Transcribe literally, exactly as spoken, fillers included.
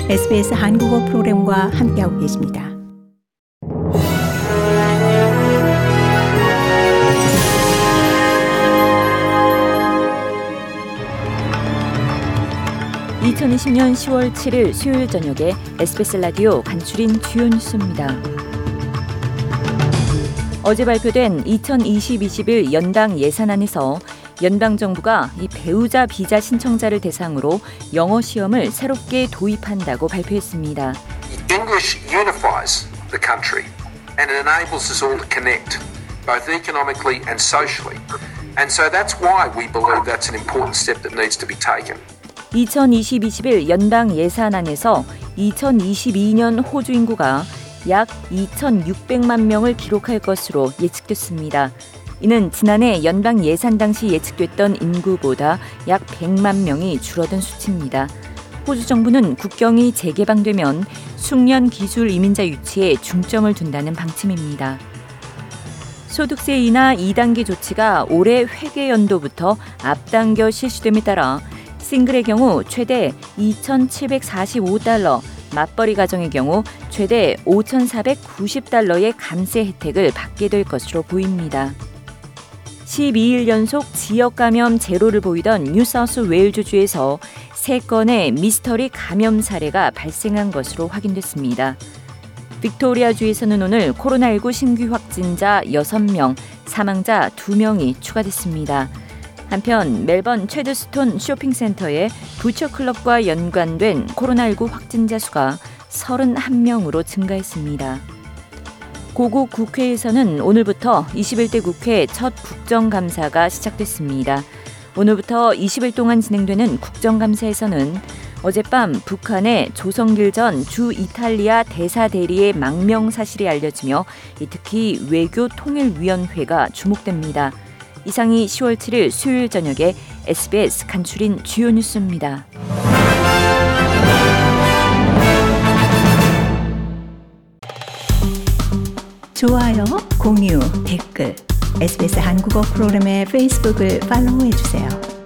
에스비에스 한국어 프로그램과 함께하고 계십니다. 이천이십 년 시월 칠일 수요일 저녁에 에스비에스 라디오 간추린 주요 뉴스입니다. 어제 발표된 이천이십-이십일 연방 예산안에서 연방정부가 이 배우자 비자 신청자를 대상으로 영어 시험을 새롭게 도입한다고 발표했습니다. English unifies the country and it enables us all to connect, both economically and socially. And so that's why we believe that's an important step that needs to be taken. 이천이십-이십일 연방 예산안에서 이천이십이 년 호주 인구가 약 이천육백만 명을 기록할 것으로 예측됐습니다. 이는 지난해 연방 예산 당시 예측됐던 인구보다 약 백만 명이 줄어든 수치입니다. 호주 정부는 국경이 재개방되면 숙련 기술 이민자 유치에 중점을 둔다는 방침입니다. 소득세 인하 이 단계 조치가 올해 회계 연도부터 앞당겨 실시됨에 따라 싱글의 경우 최대 이천칠백사십오 달러, 맞벌이 가정의 경우 최대 오천사백구십 달러의 감세 혜택을 받게 될 것으로 보입니다. 십이 일 연속 지역 감염 제로를 보이던 뉴사우스 웨일즈주에서 세 건의 미스터리 감염 사례가 발생한 것으로 확인됐습니다. 빅토리아주에서는 오늘 코로나십구 신규 확진자 여섯 명, 사망자 두 명이 추가됐습니다. 한편 멜번 체드스톤 쇼핑센터의 부처클럽과 연관된 코로나십구 확진자 수가 서른한 명으로 증가했습니다. 고국 국회에서는 오늘부터 이십일 대 국회 첫 국정감사가 시작됐습니다. 오늘부터 이십 일 동안 진행되는 국정감사에서는 어젯밤 북한의 조성길 전 주 이탈리아 대사 대리의 망명 사실이 알려지며 특히 외교통일위원회가 주목됩니다. 이상이 시월 칠일 수요일 저녁에 에스비에스 간추린 주요 뉴스입니다. 좋아요, 공유, 댓글, 에스비에스 한국어 프로그램의 페이스북을 팔로우해주세요.